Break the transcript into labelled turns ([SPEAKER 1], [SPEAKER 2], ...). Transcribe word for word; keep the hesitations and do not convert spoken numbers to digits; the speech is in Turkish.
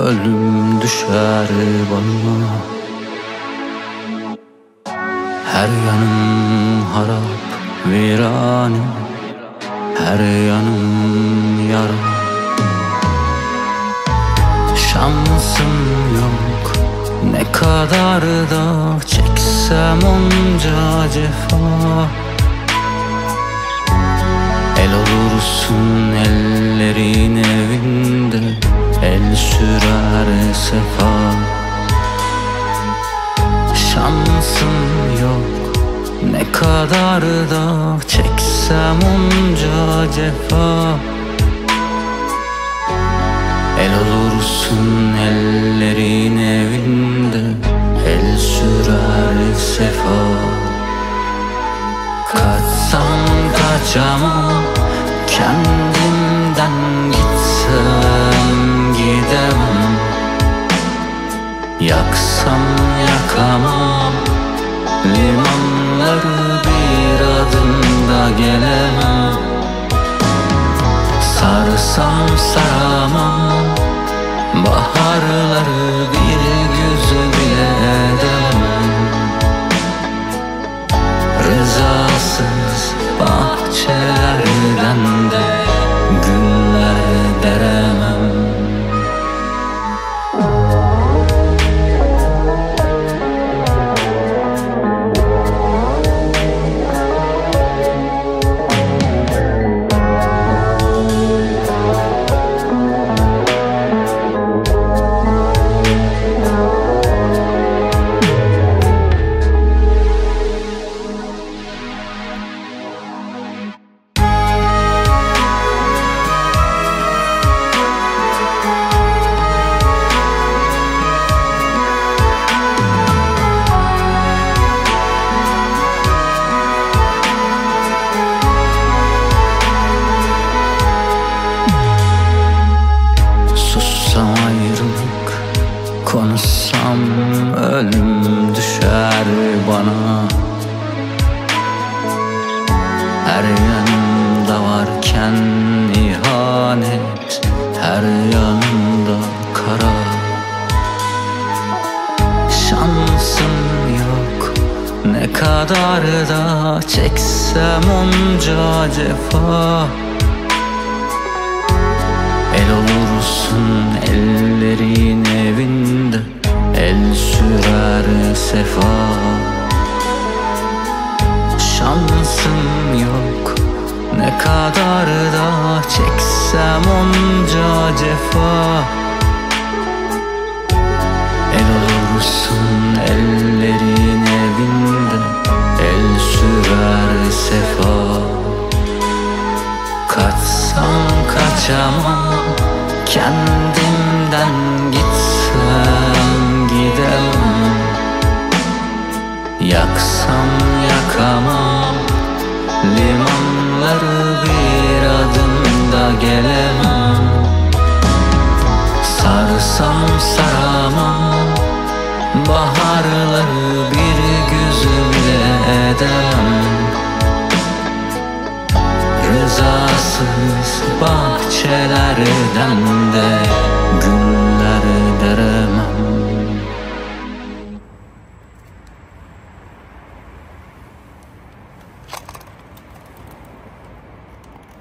[SPEAKER 1] ölüm düşer bana. Her yanım harap virane, her yanım yara. Şansım yok, ne kadar da çeksem onca cefa. El olursun ellerin evinde, el sürer sefa. Şansım yok, ne kadar da çeksem onca cefa. El olursun ellerin evinde, el sürer sefa. Kaçsam kaçamam, kendimden gitsem gidemem. Yaksam yakamam, limanları bir adımda gelemem. Sarsam saramam, baharları bir gözü bile edemem. Rızasız bahçelerden de güller deremem. Konuşsam ölüm düşer bana. Her yanımda varken ihanet, her yanımda kara. Şansım yok, ne kadar da çeksem onca cefa. El olursun ellerin evinde, el sürer sefa. Şansım yok, ne kadar da çeksem onca cefa. El olursun ellerin evinde, el sürer sefa. Kaçsam kaçamam, kendimden gitsem gidemem. Yaksam yakamam, limanları bir adımda gelemem. Sarsam saramam, baharları bir gözü bile edemem. Rızasız bahçelerden de